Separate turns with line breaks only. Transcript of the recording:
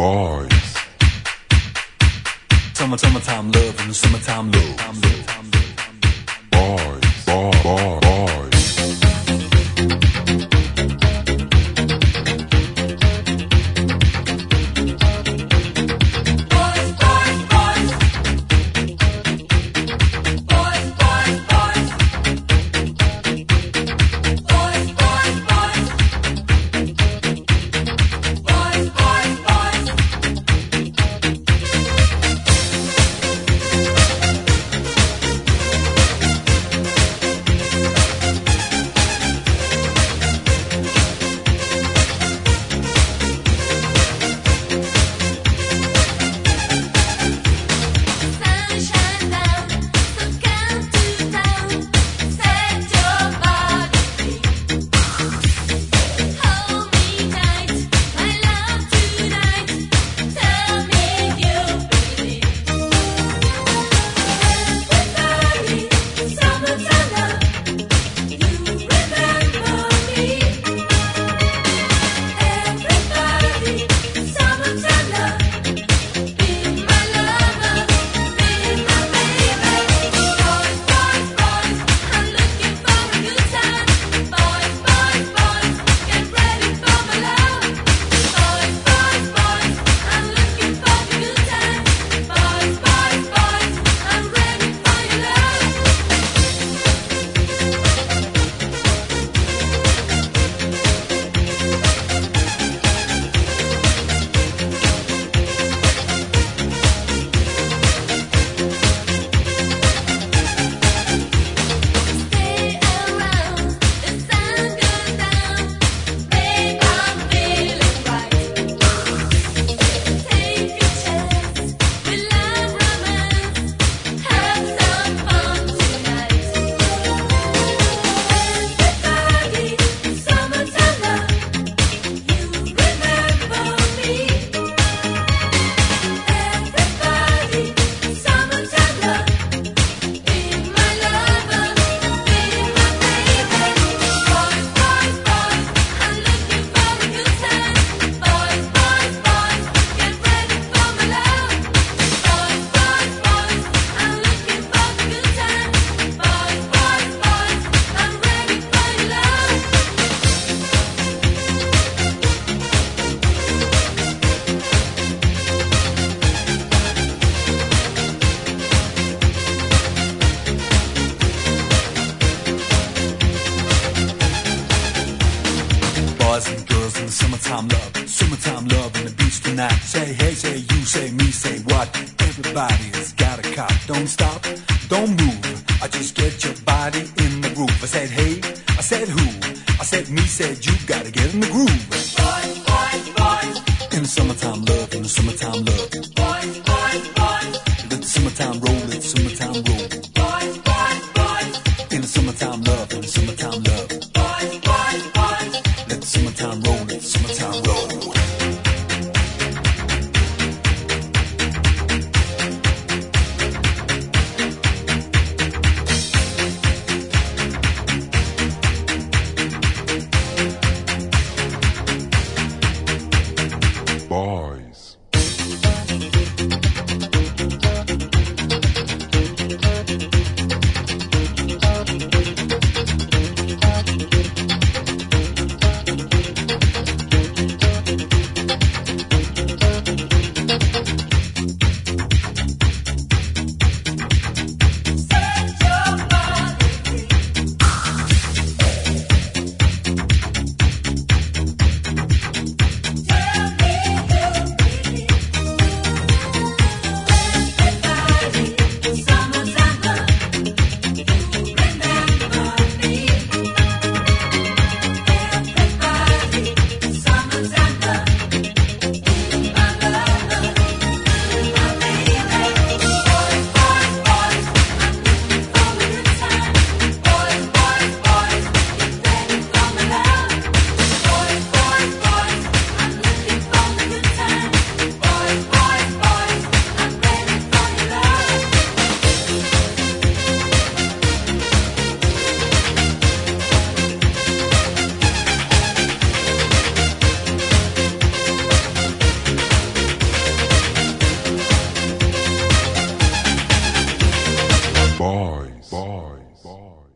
Boys. Summertime love and summertime love. Boys, boys. Summertime love and the beach tonight. Say hey, say you, say me, say what? Everybody's got a cop. Don't stop, don't move. I just get your body in the groove. I said hey, I said who? I said me, said you. Gotta get in the groove.
Boys, boys, boys.
In the summertime love, in the summertime love.
Boys, boys, boys.
Let the summertime roll, let the summertime roll.
Boys, boys, boys.
In the summertime love, in the summertime love.
Boys, boys, boys.
Let the summertime roll, let the summertime roll. Boys.
boys, boys, boys.